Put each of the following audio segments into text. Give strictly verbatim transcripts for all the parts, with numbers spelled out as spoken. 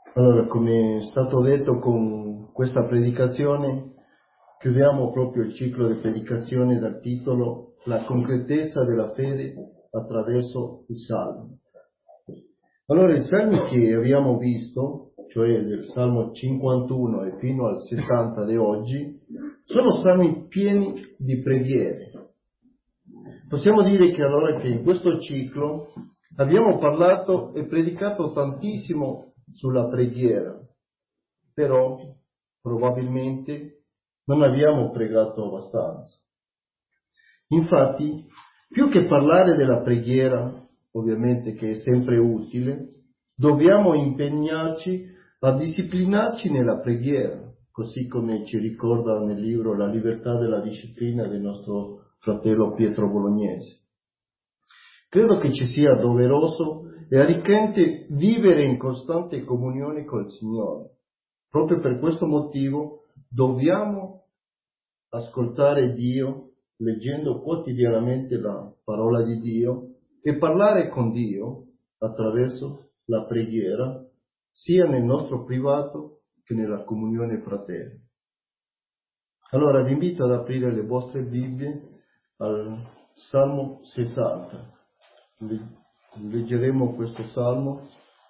Allora, come è stato detto con questa predicazione, chiudiamo proprio il ciclo di predicazione dal titolo La concretezza della fede attraverso i salmi. Allora, i salmi che abbiamo visto, cioè del Salmo cinquantuno e fino al sessanta di oggi, sono salmi pieni di preghiere. Possiamo dire che allora che in questo ciclo abbiamo parlato e predicato tantissimo sulla preghiera, però probabilmente non abbiamo pregato abbastanza. Infatti, più che parlare della preghiera, ovviamente che è sempre utile, dobbiamo impegnarci a disciplinarci nella preghiera, così come ci ricorda nel libro La libertà della disciplina del nostro fratello Pietro Bolognesi. Credo che ci sia doveroso e arricchente vivere in costante comunione col Signore. Proprio per questo motivo dobbiamo ascoltare Dio leggendo quotidianamente la parola di Dio e parlare con Dio attraverso la preghiera, sia nel nostro privato che nella comunione fraterna. Allora vi invito ad aprire le vostre Bibbie al Salmo sessanta. Leggeremo questo Salmo.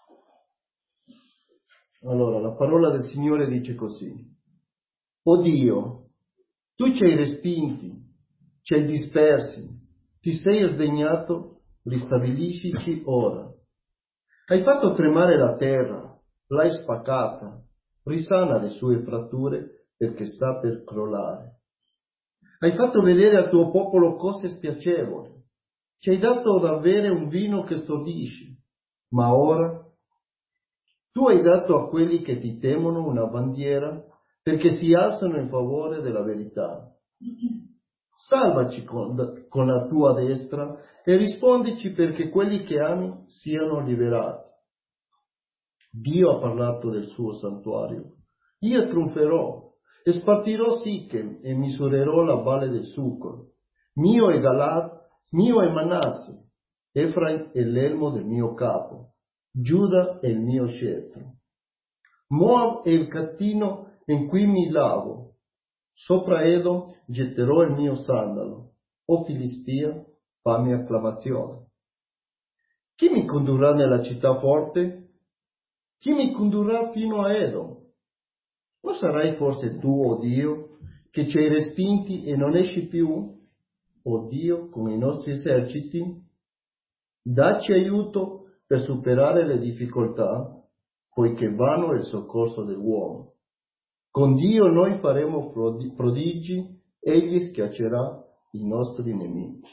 Allora, la parola del Signore dice così: O Dio, tu ci hai respinti, ci hai dispersi, ti sei sdegnato, ristabiliscici ora. Hai fatto tremare la terra, l'hai spaccata, risana le sue fratture perché sta per crollare. Hai fatto vedere al tuo popolo cose spiacevoli, ci hai dato da bere un vino che stordisce, ma ora tu hai dato a quelli che ti temono una bandiera perché si alzano in favore della verità. Salvaci con, con la tua destra e rispondici perché quelli che ami siano liberati. Dio ha parlato del suo santuario. Io trionferò e spartirò Sichem e misurerò la valle del Succo. Mio è Galad, mio è Manasse, Efraim è l'elmo del mio capo, Giuda è il mio scettro. Moab è il cattino in cui mi lavo, sopra Edom getterò il mio sandalo, o Filistia, fammi acclamazione. Chi mi condurrà nella città forte? Chi mi condurrà fino a Edom? O sarai forse tu, o oh Dio, che ci hai respinti e non esci più? O oh Dio, con i nostri eserciti? Dacci aiuto per superare le difficoltà, poiché vano è il soccorso dell'uomo. Con Dio noi faremo prodigi, egli schiaccerà i nostri nemici.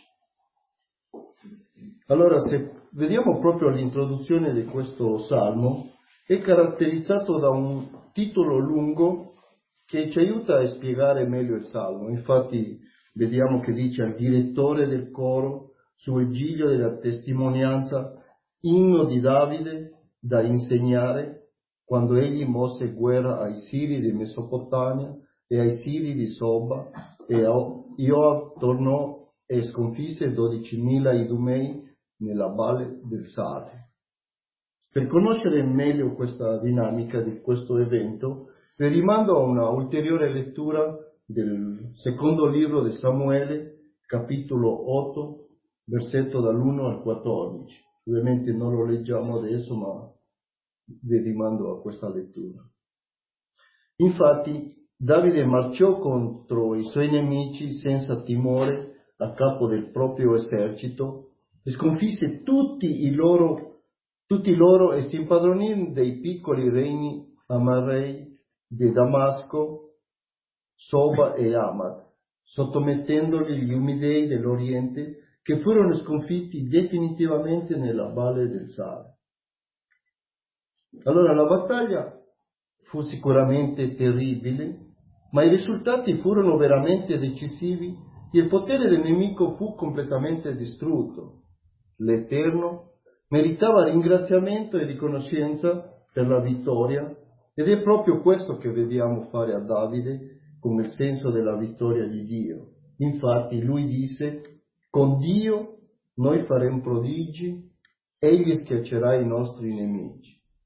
Allora, se vediamo proprio l'introduzione di questo salmo, è caratterizzato da un titolo lungo che ci aiuta a spiegare meglio il salmo. Infatti vediamo che dice al direttore del coro, sul giglio della testimonianza, inno di Davide da insegnare quando egli mosse guerra ai Siri di Mesopotamia e ai Siri di Soba, e Joab tornò e sconfisse dodicimila idumei nella valle del Sale. Per conoscere meglio questa dinamica di questo evento, vi rimando a una ulteriore lettura del secondo libro di Samuele, capitolo otto, versetto dall'uno al quattordici. Ovviamente non lo leggiamo adesso, ma vi rimando a questa lettura. Infatti, Davide marciò contro i suoi nemici senza timore a capo del proprio esercito e sconfisse tutti i loro Tutti loro e si impadronì dei piccoli regni amarei di Damasco, Soba e Hamad, sottomettendoli gli umidei dell'Oriente che furono sconfitti definitivamente nella valle del Sale. Allora la battaglia fu sicuramente terribile, ma i risultati furono veramente decisivi e il potere del nemico fu completamente distrutto. L'Eterno meritava ringraziamento e riconoscenza per la vittoria ed è proprio questo che vediamo fare a Davide con il senso della vittoria di Dio. Infatti lui disse: con Dio noi faremo prodigi, egli schiaccerà i nostri nemici.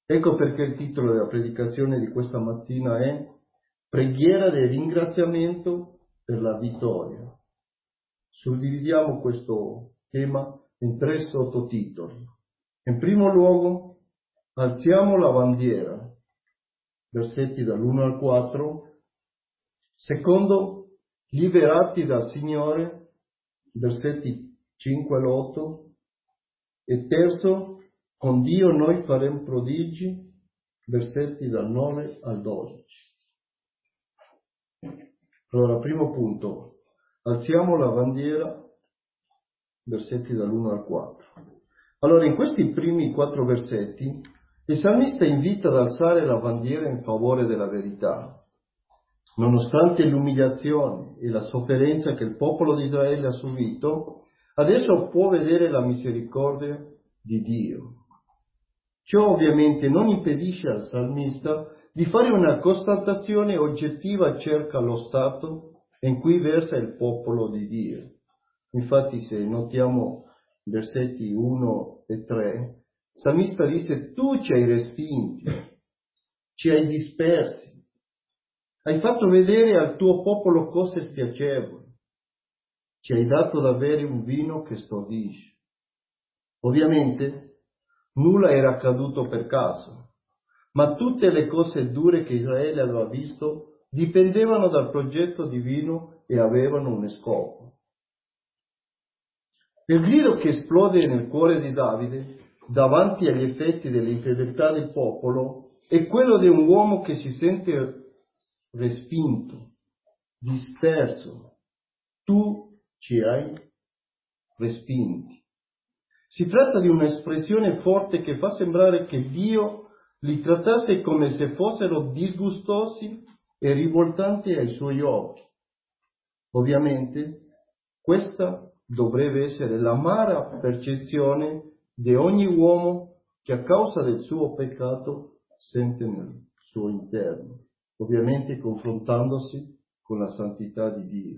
Ecco perché il titolo della predicazione di questa mattina è Preghiera di ringraziamento per la vittoria. Suddividiamo questo tema in tre sottotitoli. In primo luogo, alziamo la bandiera, versetti dall'uno al quattro. Secondo, liberati dal Signore, versetti cinque all'otto. E terzo, con Dio noi faremo prodigi, versetti dal nove al dodici. Allora, primo punto, alziamo la bandiera, versetti dall'uno al quattro. Allora, in questi primi quattro versetti, il salmista invita ad alzare la bandiera in favore della verità. Nonostante l'umiliazione e la sofferenza che il popolo di Israele ha subito, adesso può vedere la misericordia di Dio. Ciò ovviamente non impedisce al salmista di fare una constatazione oggettiva circa lo stato in cui versa il popolo di Dio. Infatti, se notiamo versetti uno e tre, il salmista dice: tu ci hai respinti, ci hai dispersi, hai fatto vedere al tuo popolo cose spiacevoli, ci hai dato da bere un vino che stordisce. Ovviamente nulla era accaduto per caso, ma tutte le cose dure che Israele aveva visto dipendevano dal progetto divino e avevano un scopo. Il grido che esplode nel cuore di Davide davanti agli effetti dell'infedeltà del popolo è quello di un uomo che si sente respinto, disperso. Tu ci hai respinti. Si tratta di un'espressione forte che fa sembrare che Dio li trattasse come se fossero disgustosi e rivoltanti ai suoi occhi. Ovviamente, questa dovrebbe essere l'amara percezione di ogni uomo che a causa del suo peccato sente nel suo interno, ovviamente confrontandosi con la santità di Dio.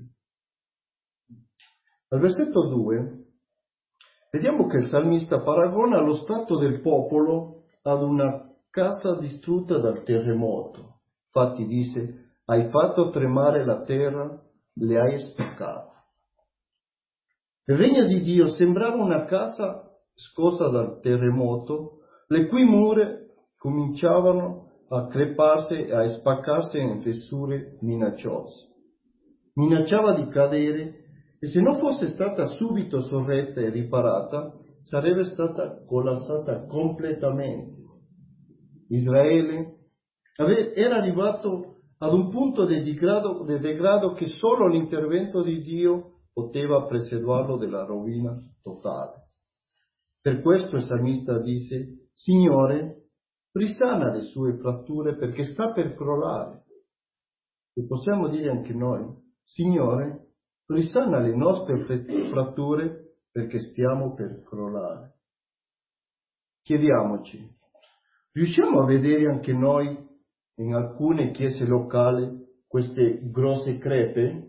Al versetto due vediamo che il salmista paragona lo stato del popolo ad una casa distrutta dal terremoto. Infatti dice: hai fatto tremare la terra, le hai spaccate. Il regno di Dio sembrava una casa scossa dal terremoto, le cui mura cominciavano a creparsi e a spaccarsi in fessure minacciose. Minacciava di cadere e se non fosse stata subito sorretta e riparata, sarebbe stata collassata completamente. Israele era arrivato ad un punto di degrado, di degrado che solo l'intervento di Dio poteva preservarlo dalla rovina totale. Per questo il salmista dice: Signore, risana le sue fratture perché sta per crollare. E possiamo dire anche noi: Signore, risana le nostre fratture perché stiamo per crollare. Chiediamoci: riusciamo a vedere anche noi in alcune chiese locali queste grosse crepe?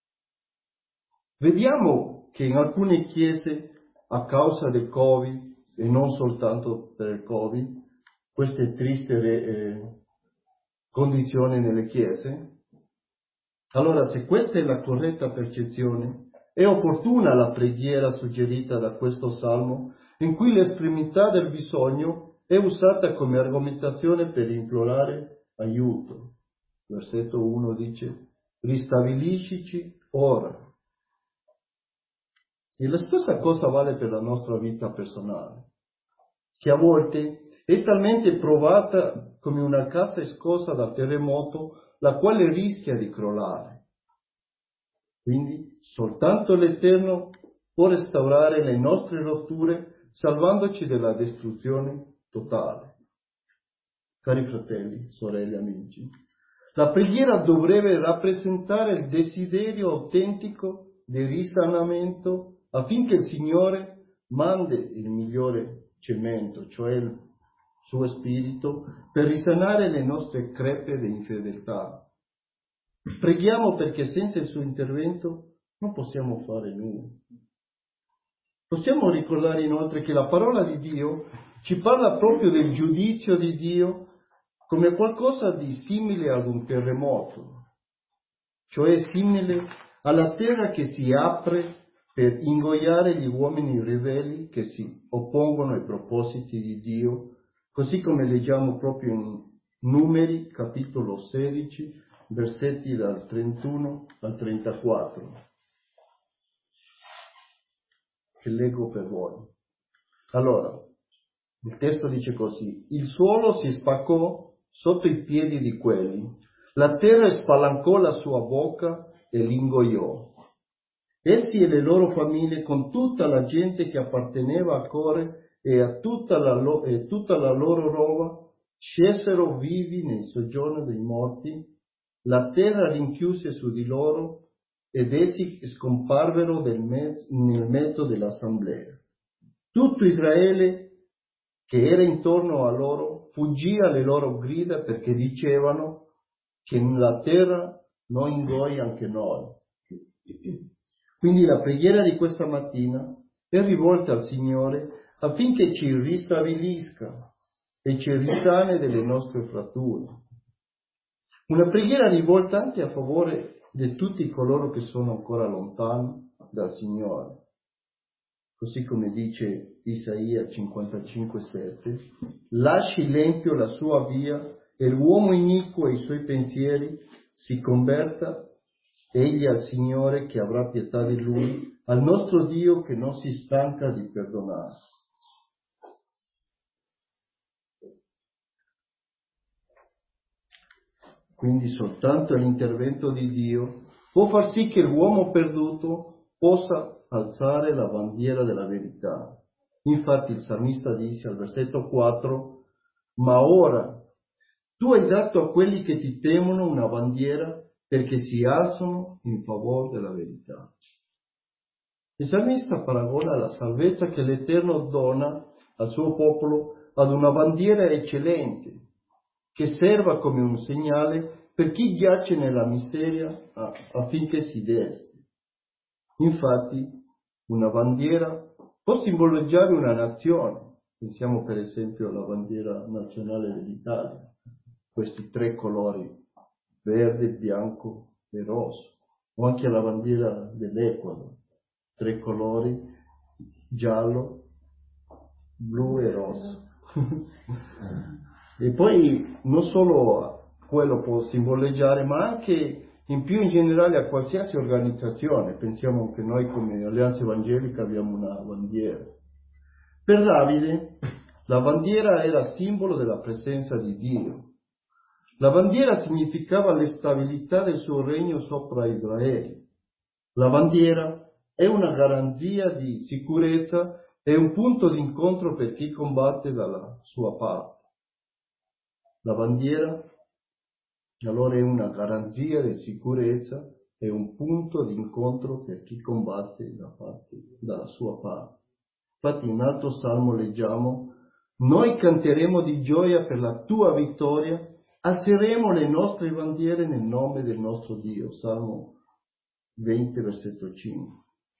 Vediamo che in alcune chiese, a causa del Covid, e non soltanto per il Covid, queste tristi eh, condizioni nelle chiese. Allora, se questa è la corretta percezione, è opportuna la preghiera suggerita da questo salmo, in cui l'estremità del bisogno è usata come argomentazione per implorare aiuto. Versetto uno dice: ristabiliscici ora. E la stessa cosa vale per la nostra vita personale, che a volte è talmente provata come una casa scossa dal terremoto, la quale rischia di crollare. Quindi soltanto l'Eterno può restaurare le nostre rotture, salvandoci dalla distruzione totale. Cari fratelli, sorelle, amici, la preghiera dovrebbe rappresentare il desiderio autentico di risanamento affinché il Signore mandi il migliore cemento, cioè il suo spirito, per risanare le nostre crepe di infedeltà. Preghiamo perché senza il suo intervento non possiamo fare nulla. Possiamo ricordare inoltre che la parola di Dio ci parla proprio del giudizio di Dio come qualcosa di simile ad un terremoto, cioè simile alla terra che si apre per ingoiare gli uomini ribelli che si oppongono ai propositi di Dio, così come leggiamo proprio in Numeri, capitolo sedici, versetti dal trentuno al trentaquattro, che leggo per voi. Allora, il testo dice così: il suolo si spaccò sotto i piedi di quelli, la terra spalancò la sua bocca e li ingoiò. Essi e le loro famiglie, con tutta la gente che apparteneva a Core e a tutta la, lo- e tutta la loro roba, scesero vivi nel soggiorno dei morti, la terra rinchiuse su di loro ed essi scomparvero del mezzo, nel mezzo dell'assemblea. Tutto Israele che era intorno a loro fuggì alle loro grida perché dicevano che la terra non ingoia anche noi. Quindi la preghiera di questa mattina è rivolta al Signore affinché ci ristabilisca e ci risane delle nostre fratture. Una preghiera rivolta anche a favore di tutti coloro che sono ancora lontani dal Signore. Così come dice Isaia cinquantacinque sette, lasci l'empio la sua via e l'uomo iniquo e i suoi pensieri, si converta egli al Signore che avrà pietà di lui, al nostro Dio che non si stanca di perdonare. Quindi soltanto l'intervento di Dio può far sì che l'uomo perduto possa alzare la bandiera della verità. Infatti il salmista dice al versetto quattro, ma ora tu hai dato a quelli che ti temono una bandiera perché si alzano in favore della verità. Il salmista paragona la salvezza che l'Eterno dona al suo popolo ad una bandiera eccellente, che serva come un segnale per chi giace nella miseria affinché si desti. Infatti, una bandiera può simboleggiare una nazione. Pensiamo per esempio alla bandiera nazionale dell'Italia, questi tre colori, verde, bianco e rosso, o anche alla bandiera dell'Ecuador, tre colori, giallo, blu e rosso. E poi non solo quello può simboleggiare, ma anche in più in generale a qualsiasi organizzazione. Pensiamo che noi come Alleanza Evangelica abbiamo una bandiera. Per Davide la bandiera era simbolo della presenza di Dio. La bandiera significava la stabilità del suo regno sopra Israele. La bandiera è una garanzia di sicurezza e un punto di incontro per chi combatte dalla sua parte. La bandiera allora è una garanzia di sicurezza e un punto di incontro per chi combatte da parte, dalla sua parte. Infatti in altro salmo leggiamo: noi canteremo di gioia per la tua vittoria, alzeremo le nostre bandiere nel nome del nostro Dio. Salmo venti, versetto cinque.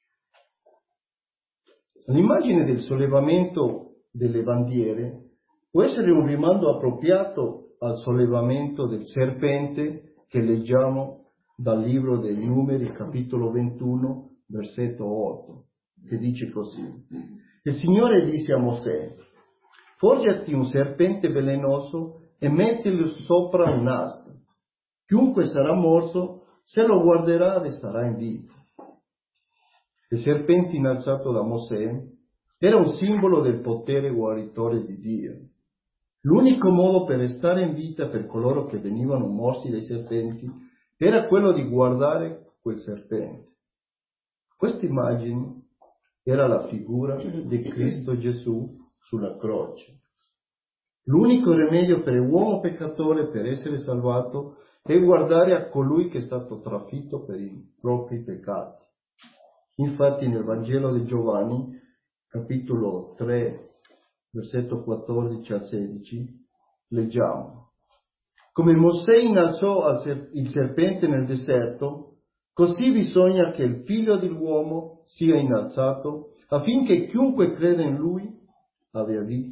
L'immagine del sollevamento delle bandiere può essere un rimando appropriato al sollevamento del serpente che leggiamo dal libro dei Numeri, capitolo ventuno, versetto otto, che dice così: il Signore disse a Mosè, forgiati un serpente velenoso e mettilo sopra un'asta. Chiunque sarà morso, se lo guarderà resterà in vita. Il serpente innalzato da Mosè era un simbolo del potere guaritore di Dio. L'unico modo per restare in vita per coloro che venivano morsi dai serpenti era quello di guardare quel serpente. Questa immagine era la figura di Cristo Gesù sulla croce. L'unico rimedio per l'uomo peccatore per essere salvato è guardare a colui che è stato trafitto per i propri peccati. Infatti nel Vangelo di Giovanni, capitolo tre, versetto quattordici al sedici, leggiamo: come Mosè innalzò il serpente nel deserto, così bisogna che il figlio dell'uomo sia innalzato, affinché chiunque creda in lui abbia vita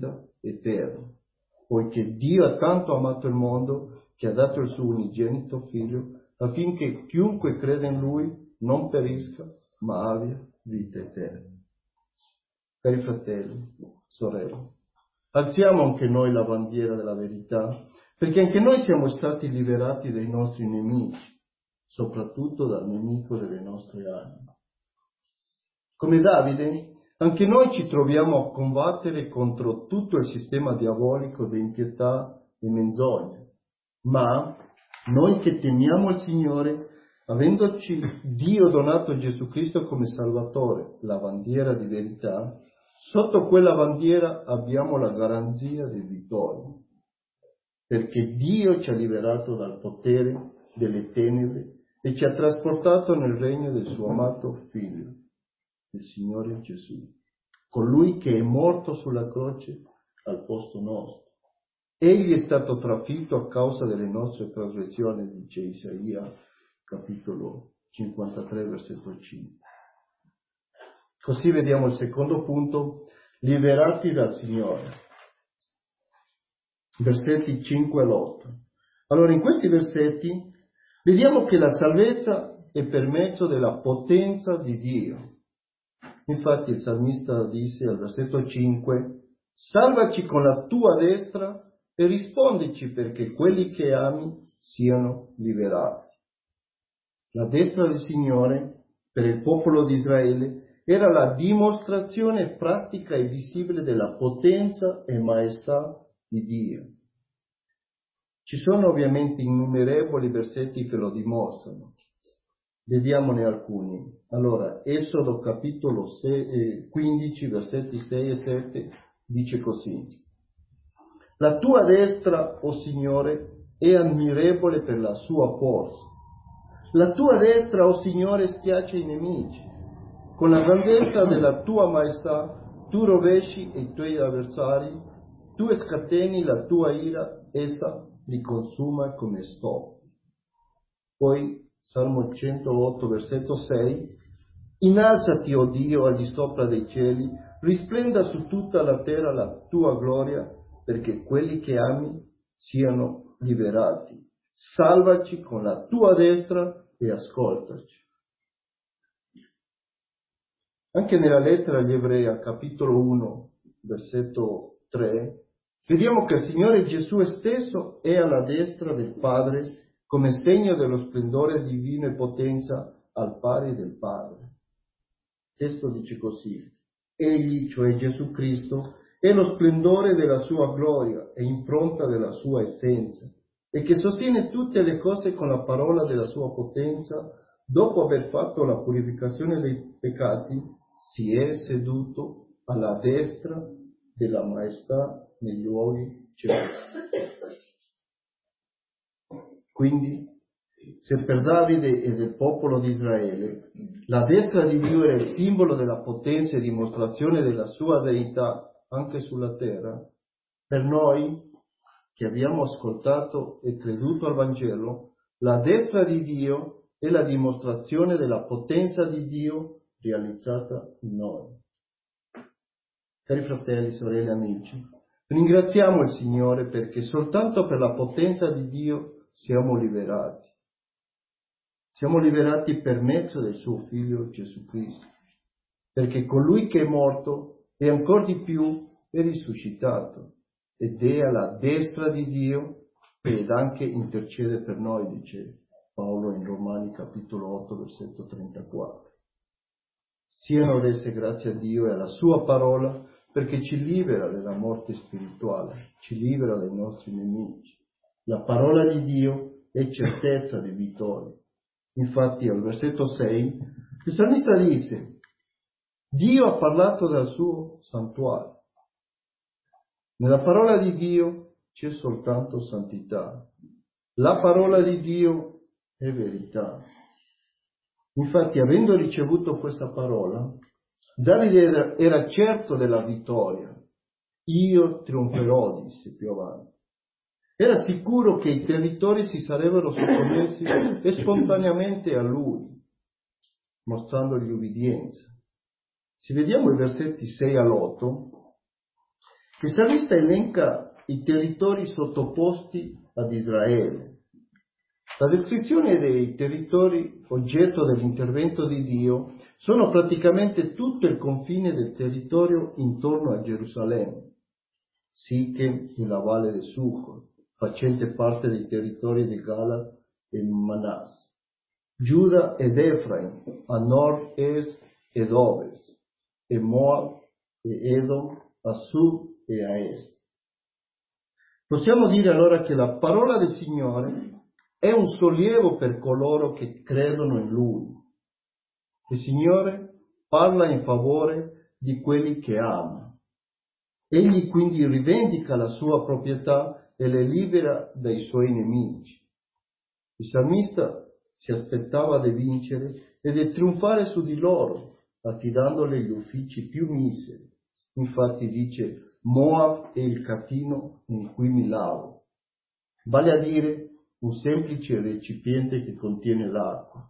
eterno, poiché Dio ha tanto amato il mondo che ha dato il suo unigenito figlio, affinché chiunque crede in lui non perisca, ma abbia vita eterna. Cari fratelli, sorelle, alziamo anche noi la bandiera della verità, perché anche noi siamo stati liberati dai nostri nemici, soprattutto dal nemico delle nostre anime. Come Davide, anche noi ci troviamo a combattere contro tutto il sistema diabolico di impietà e menzogne, ma noi che temiamo il Signore, avendoci Dio donato Gesù Cristo come Salvatore, la bandiera di verità, sotto quella bandiera abbiamo la garanzia di vittoria, perché Dio ci ha liberato dal potere delle tenebre e ci ha trasportato nel regno del suo amato Figlio, il Signore Gesù, colui che è morto sulla croce al posto nostro. Egli è stato trafitto a causa delle nostre trasgressioni, dice Isaia, capitolo cinquantatré, versetto cinque. Così vediamo il secondo punto, liberati dal Signore. Versetti cinque all'otto. Allora, in questi versetti vediamo che la salvezza è per mezzo della potenza di Dio. Infatti il salmista disse al versetto cinque, salvaci con la tua destra e rispondici perché quelli che ami siano liberati. La destra del Signore per il popolo di Israele era la dimostrazione pratica e visibile della potenza e maestà di Dio. Ci sono ovviamente innumerevoli versetti che lo dimostrano. Vediamone alcuni. Allora, Esodo capitolo quindici, versetti sei e sette, dice così. La tua destra, o Signore, è ammirevole per la sua forza. La tua destra, o Signore, schiaccia i nemici. Con la grandezza della tua maestà, tu rovesci i tuoi avversari, tu scateni la tua ira, essa li consuma come stoppi. Poi, Salmo centootto, versetto sei, innalzati, o Dio, al di sopra dei cieli, risplenda su tutta la terra la tua gloria, perché quelli che ami siano liberati. Salvaci con la tua destra e ascoltaci. Anche nella lettera agli Ebrei, al capitolo uno, versetto tre, vediamo che il Signore Gesù stesso è alla destra del Padre come segno dello splendore divino e potenza al pari del Padre. Il testo dice così: Egli, cioè Gesù Cristo, è lo splendore della sua gloria e impronta della sua essenza, e che sostiene tutte le cose con la parola della sua potenza, dopo aver fatto la purificazione dei peccati, si è seduto alla destra della maestà nei luoghi celesti. Quindi, se per Davide e del popolo di Israele la destra di Dio era il simbolo della potenza e dimostrazione della sua deità anche sulla terra, per noi che abbiamo ascoltato e creduto al Vangelo, la destra di Dio è la dimostrazione della potenza di Dio realizzata in noi. Cari fratelli, sorelle, amici, ringraziamo il Signore perché soltanto per la potenza di Dio siamo liberati. Siamo liberati per mezzo del suo Figlio Gesù Cristo, perché colui che è morto e ancor di più è risuscitato ed è alla destra di Dio ed anche intercede per noi, dice Paolo in Romani capitolo otto, versetto trentaquattro. Siano rese grazie a Dio e alla sua parola, perché ci libera dalla morte spirituale, ci libera dai nostri nemici. La parola di Dio è certezza di vittoria. Infatti al versetto sei il salmista dice: Dio ha parlato dal suo santuario. Nella parola di Dio c'è soltanto santità. La parola di Dio è verità. Infatti, avendo ricevuto questa parola, Davide era, era certo della vittoria. Io trionferò, disse più avanti. Era sicuro che i territori si sarebbero sottomessi spontaneamente a lui, mostrandogli ubbidienza. Se vediamo i versetti sei all'otto, Il salmista elenca i territori sottoposti ad Israele. La descrizione dei territori oggetto dell'intervento di Dio sono praticamente tutto il confine del territorio intorno a Gerusalemme, Sichem e la valle di Succo, facente parte dei territori di Galat e Manasse, Giuda ed Efraim a nord, est ed ovest, e Moab e Edom a sud e a est. Possiamo dire allora che la parola del Signore è un sollievo per coloro che credono in Lui. Il Signore parla in favore di quelli che ama. Egli quindi rivendica la sua proprietà e le libera dai suoi nemici. Il salmista si aspettava di vincere e di trionfare su di loro, affidandole gli uffici più miseri. Infatti dice: Moab è il catino in cui mi lavo, vale a dire un semplice recipiente che contiene l'acqua.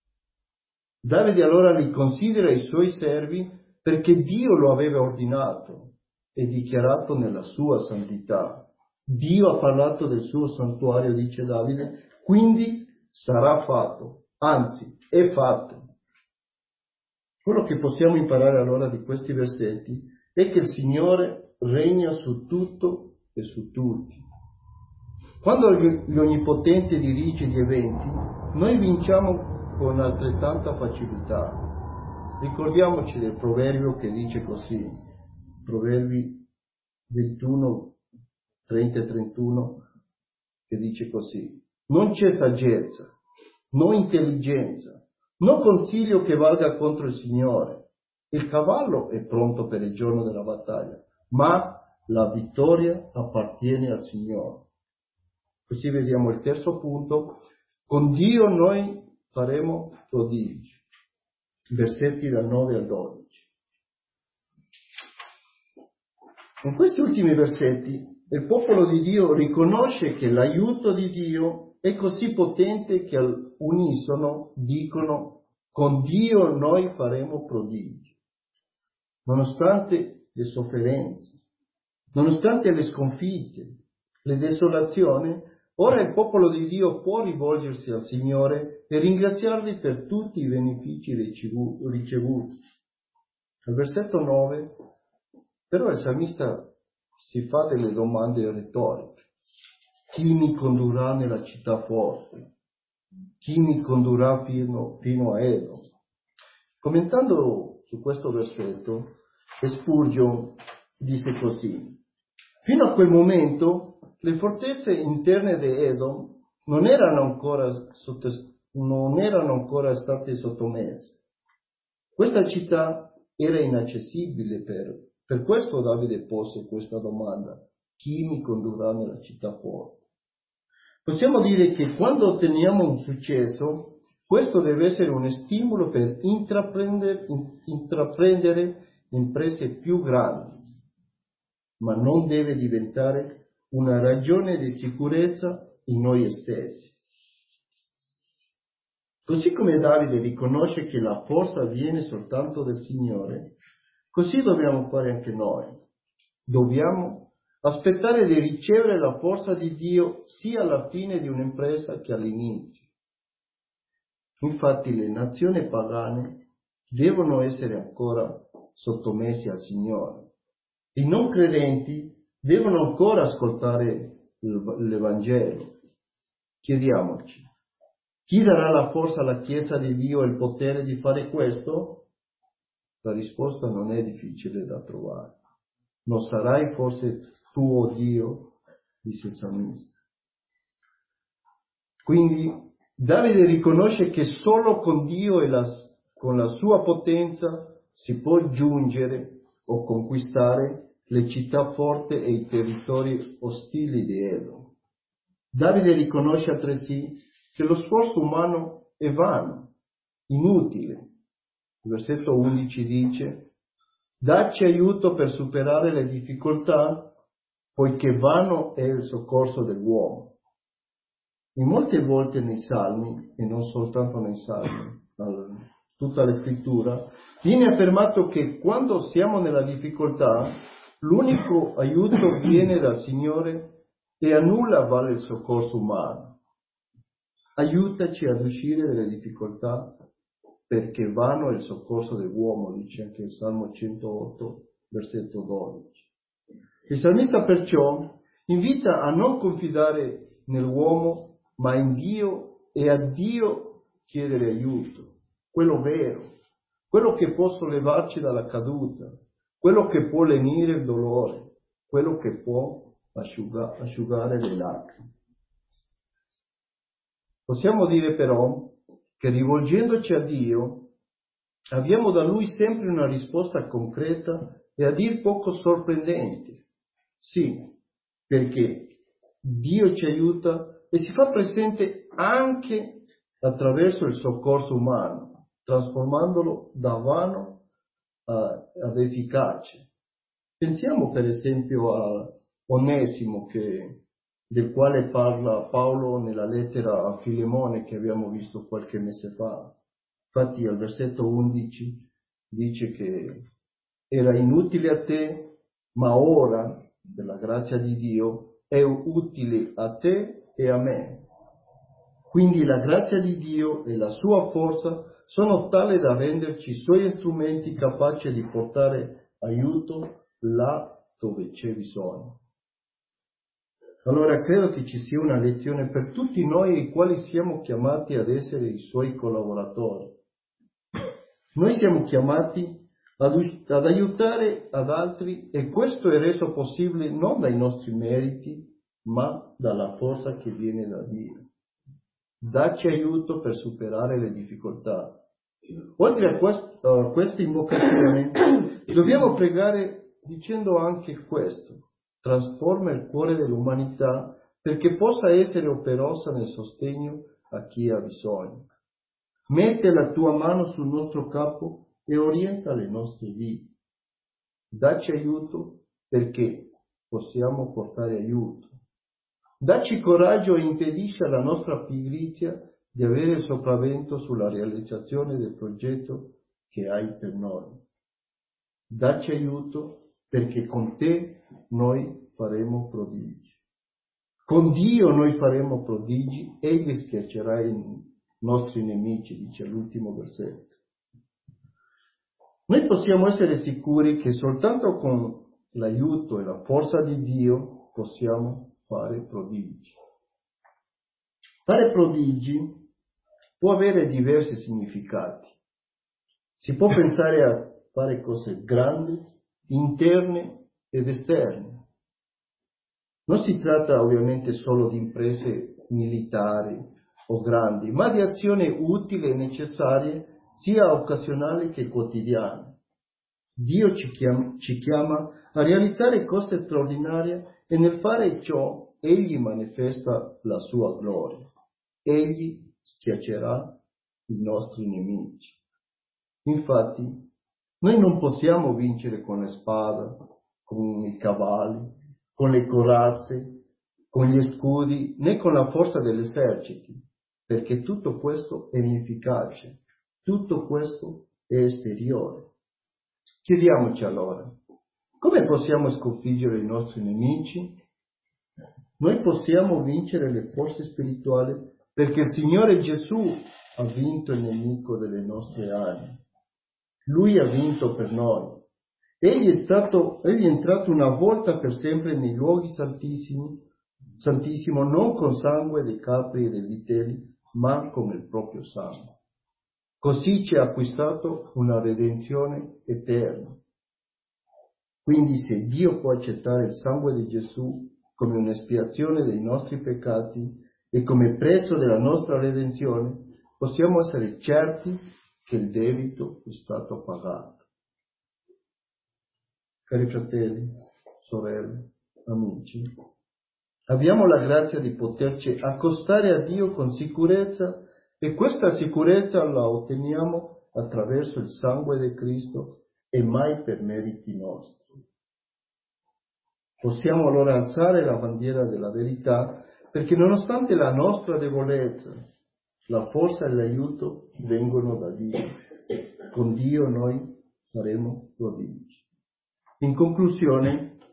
Davide allora li considera i suoi servi perché Dio lo aveva ordinato e dichiarato nella sua santità. Dio ha parlato del suo santuario, dice Davide, quindi sarà fatto, anzi è fatto. Quello che possiamo imparare allora di questi versetti è che il Signore regna su tutto e su tutti. Quando l'Onnipotente dirige gli eventi, noi vinciamo con altrettanta facilità. Ricordiamoci del proverbio che dice così, Proverbi ventuno, trenta e trentuno, che dice così: non c'è saggezza, né intelligenza, né consiglio che valga contro il Signore. Il cavallo è pronto per il giorno della battaglia, ma la vittoria appartiene al Signore. Così vediamo il terzo punto: con Dio noi faremo prodigi. Versetti dal nove al dodici. In questi ultimi versetti il popolo di Dio riconosce che l'aiuto di Dio è così potente che all'unisono dicono: con Dio noi faremo prodigi. Nonostante le sofferenze, nonostante le sconfitte, le desolazioni, ora il popolo di Dio può rivolgersi al Signore e ringraziarli per tutti i benefici ricevuti. Al versetto nove, però, il salmista si fa delle domande retoriche. Chi mi condurrà nella città forte? Chi mi condurrà fino, fino a Edom? Commentando su questo versetto, Spurgeon disse così: fino a quel momento le fortezze interne di Edom non erano ancora, non erano ancora state sottomesse. Questa città era inaccessibile per, per questo Davide pose questa domanda: chi mi condurrà nella città forte? Possiamo dire che quando otteniamo un successo, questo deve essere un stimolo per intraprendere, intraprendere imprese più grandi, ma non deve diventare una ragione di sicurezza in noi stessi. Così come Davide riconosce che la forza viene soltanto dal Signore, così dobbiamo fare anche noi. Dobbiamo aspettare di ricevere la forza di Dio sia alla fine di un'impresa che all'inizio. Infatti le nazioni pagane devono essere ancora sottomesse al Signore. I non credenti devono ancora ascoltare l'Evangelo. Chiediamoci: chi darà la forza alla Chiesa di Dio e il potere di fare questo? La risposta non è difficile da trovare. Non sarai forse tu, o Dio? Disse il salmista. Quindi Davide riconosce che solo con Dio e la, con la sua potenza si può giungere o conquistare le città forti e i territori ostili di Edom. Davide riconosce altresì che lo sforzo umano è vano, inutile. Il versetto undici dice: dacci aiuto per superare le difficoltà, poiché vano è il soccorso dell'uomo. In molte volte nei Salmi, e non soltanto nei Salmi, tutta la scrittura, viene affermato che quando siamo nella difficoltà, L'unico aiuto viene dal Signore e a nulla vale il soccorso umano. Aiutaci ad uscire dalle difficoltà, perché vano è il soccorso dell'uomo, dice anche il Salmo centootto, versetto dodici. Il salmista perciò invita a non confidare nell'uomo, ma in Dio, e a Dio chiedere aiuto, quello vero, quello che può sollevarci dalla caduta, quello che può lenire il dolore, quello che può asciuga, asciugare le lacrime. Possiamo dire però che rivolgendoci a Dio abbiamo da Lui sempre una risposta concreta e a dir poco sorprendente. Sì, perché Dio ci aiuta e si fa presente anche attraverso il soccorso umano, trasformandolo da vano a, ad efficace. Pensiamo per esempio a Onesimo, che, del quale parla Paolo nella lettera a Filemone che abbiamo visto qualche mese fa. Infatti al versetto undici dice che era inutile a te, ma ora, per la grazia di Dio, è utile a te e a me. Quindi la grazia di Dio e la sua forza sono tali da renderci suoi strumenti capaci di portare aiuto là dove c'è bisogno. Allora credo che ci sia una lezione per tutti noi i quali siamo chiamati ad essere i suoi collaboratori. Noi siamo chiamati ad, ad aiutare ad altri, e questo è reso possibile non dai nostri meriti, ma dalla forza che viene da Dio. Dacci aiuto per superare le difficoltà. Oltre a, quest, a questa invocazione, dobbiamo pregare dicendo anche questo: trasforma il cuore dell'umanità perché possa essere operosa nel sostegno a chi ha bisogno. Mette la tua mano sul nostro capo e orienta le nostre vite. Dacci aiuto perché possiamo portare aiuto. Dacci coraggio e impedisci alla nostra pigrizia di avere il sopravvento sulla realizzazione del progetto che hai per noi. Dacci aiuto perché con te noi faremo prodigi. Con Dio noi faremo prodigi, egli schiaccerà i nostri nemici, dice l'ultimo versetto. Noi possiamo essere sicuri che soltanto con l'aiuto e la forza di Dio possiamo fare prodigi. Fare prodigi può avere diversi significati. Si può pensare a fare cose grandi, interne ed esterne. Non si tratta ovviamente solo di imprese militari o grandi, ma di azioni utili e necessarie, sia occasionali che quotidiane. Dio ci chiama, ci chiama a realizzare cose straordinarie, e nel fare ciò Egli manifesta la sua gloria. Egli schiaccerà i nostri nemici. Infatti, noi non possiamo vincere con la spada, con i cavalli, con le corazze, con gli scudi, né con la forza degli eserciti, perché tutto questo è inefficace, tutto questo è esteriore. Chiediamoci allora, come possiamo sconfiggere i nostri nemici? Noi possiamo vincere le forze spirituali perché il Signore Gesù ha vinto il nemico delle nostre anime. Lui ha vinto per noi. Egli è stato, egli è entrato una volta per sempre nei luoghi santissimi, santissimo, non con sangue dei capri e dei vitelli, ma con il proprio sangue. Così ci ha acquistato una redenzione eterna. Quindi se Dio può accettare il sangue di Gesù come un'espiazione dei nostri peccati e come prezzo della nostra redenzione, possiamo essere certi che il debito è stato pagato. Cari fratelli, sorelle, amici, abbiamo la grazia di poterci accostare a Dio con sicurezza, e questa sicurezza la otteniamo attraverso il sangue di Cristo e mai per meriti nostri. Possiamo allora alzare la bandiera della verità, perché nonostante la nostra debolezza, la forza e l'aiuto vengono da Dio. Con Dio noi faremo prodigi. In conclusione,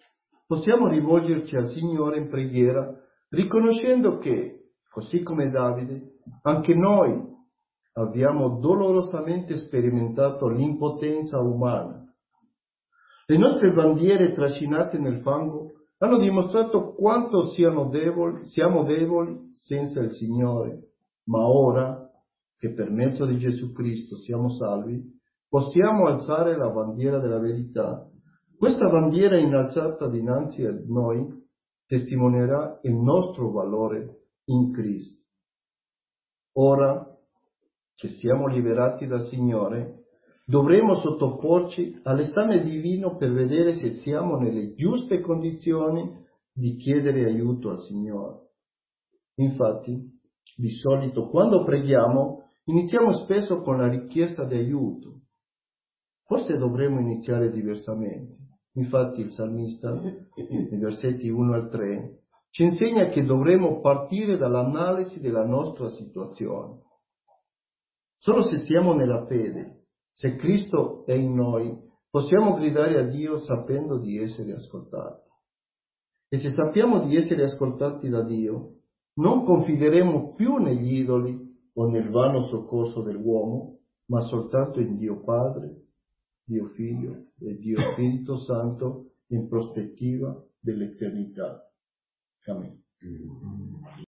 possiamo rivolgerci al Signore in preghiera, riconoscendo che, così come Davide, anche noi abbiamo dolorosamente sperimentato l'impotenza umana. Le nostre bandiere trascinate nel fango hanno dimostrato quanto siano deboli, siamo deboli senza il Signore, ma ora che per mezzo di Gesù Cristo siamo salvi, possiamo alzare la bandiera della verità. Questa bandiera innalzata dinanzi a noi testimonierà il nostro valore in Cristo. Ora che siamo liberati dal Signore, dovremo sottoporci all'esame divino per vedere se siamo nelle giuste condizioni di chiedere aiuto al Signore. Infatti, di solito quando preghiamo, iniziamo spesso con la richiesta di aiuto. Forse dovremmo iniziare diversamente. Infatti il salmista, nei versetti uno al tre, ci insegna che dovremmo partire dall'analisi della nostra situazione. Solo se siamo nella fede, se Cristo è in noi, possiamo gridare a Dio sapendo di essere ascoltati. E se sappiamo di essere ascoltati da Dio, non confideremo più negli idoli o nel vano soccorso dell'uomo, ma soltanto in Dio Padre, Dio Figlio e Dio Spirito Santo in prospettiva dell'eternità. Amen.